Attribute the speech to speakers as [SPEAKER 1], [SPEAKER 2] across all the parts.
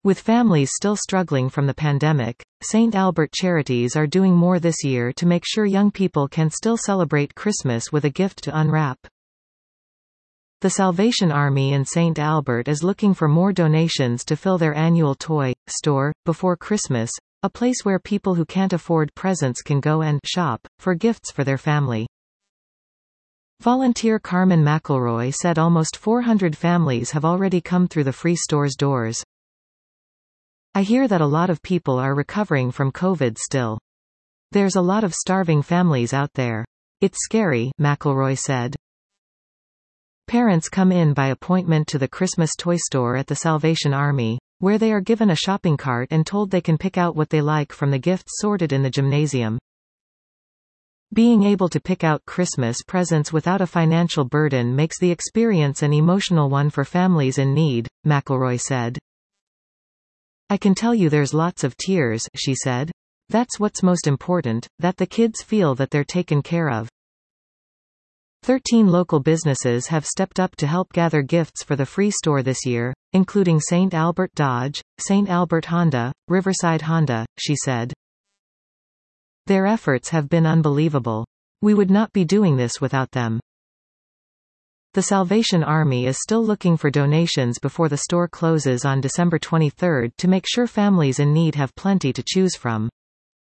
[SPEAKER 1] With families still struggling from the pandemic, St. Albert Charities are doing more this year to make sure young people can still celebrate Christmas with a gift to unwrap. The Salvation Army in St. Albert is looking for more donations to fill their annual toy store before Christmas, a place where people who can't afford presents can go and shop for gifts for their family. Volunteer Carmen McElroy said almost 400 families have already come through the free store's doors. I hear that a lot of people are recovering from COVID still. There's a lot of starving families out there. It's scary, McElroy said. Parents come in by appointment to the Christmas toy store at the Salvation Army, where they are given a shopping cart and told they can pick out what they like from the gifts sorted in the gymnasium. Being able to pick out Christmas presents without a financial burden makes the experience an emotional one for families in need, McElroy said. I can tell you there's lots of tears, she said. That's what's most important, that the kids feel that they're taken care of. 13 local businesses have stepped up to help gather gifts for the free store this year, including St. Albert Dodge, St. Albert Honda, Riverside Honda, she said. Their efforts have been unbelievable. We would not be doing this without them. The Salvation Army is still looking for donations before the store closes on December 23 to make sure families in need have plenty to choose from.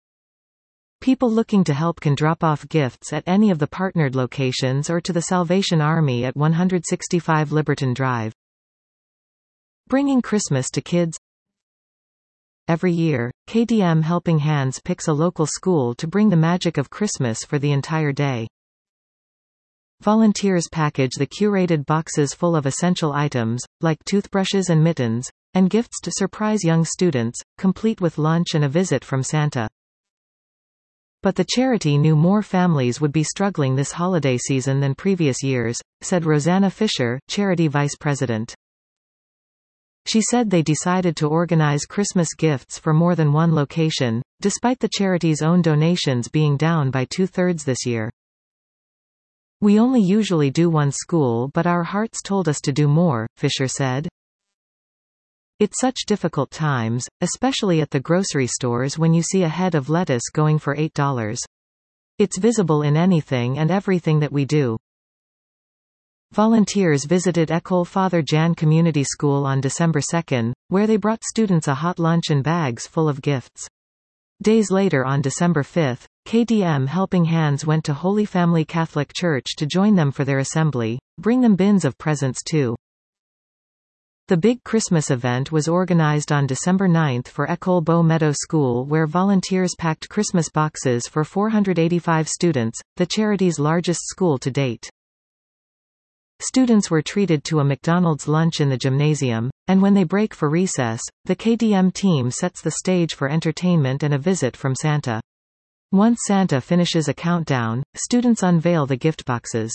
[SPEAKER 1] People looking to help can drop off gifts at any of the partnered locations or to the Salvation Army at 165 Liberton Drive. Bringing Christmas to kids. Every year, KDM Helping Hands picks a local school to bring the magic of Christmas for the entire day. Volunteers package the curated boxes full of essential items, like toothbrushes and mittens, and gifts to surprise young students, complete with lunch and a visit from Santa. But the charity knew more families would be struggling this holiday season than previous years, said Rosanna Fisher, charity vice president. She said they decided to organize Christmas gifts for more than one location, despite the charity's own donations being down by 2/3 this year. We only usually do one school, but our hearts told us to do more, Fisher said. It's such difficult times, especially at the grocery stores when you see a head of lettuce going for $8. It's visible in anything and everything that we do. Volunteers visited École Father Jan Community School on December 2, where they brought students a hot lunch and bags full of gifts. Days later on December 5, KDM Helping Hands went to Holy Family Catholic Church to join them for their assembly, bring them bins of presents too. The big Christmas event was organized on December 9 for École Beau Meadow School, where volunteers packed Christmas boxes for 485 students, the charity's largest school to date. Students were treated to a McDonald's lunch in the gymnasium, and when they break for recess, the KDM team sets the stage for entertainment and a visit from Santa. Once Santa finishes a countdown, students unveil the gift boxes.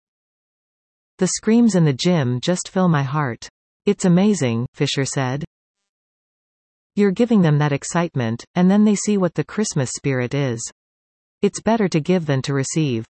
[SPEAKER 1] The screams in the gym just fill my heart. It's amazing, Fisher said. You're giving them that excitement, and then they see what the Christmas spirit is. It's better to give than to receive.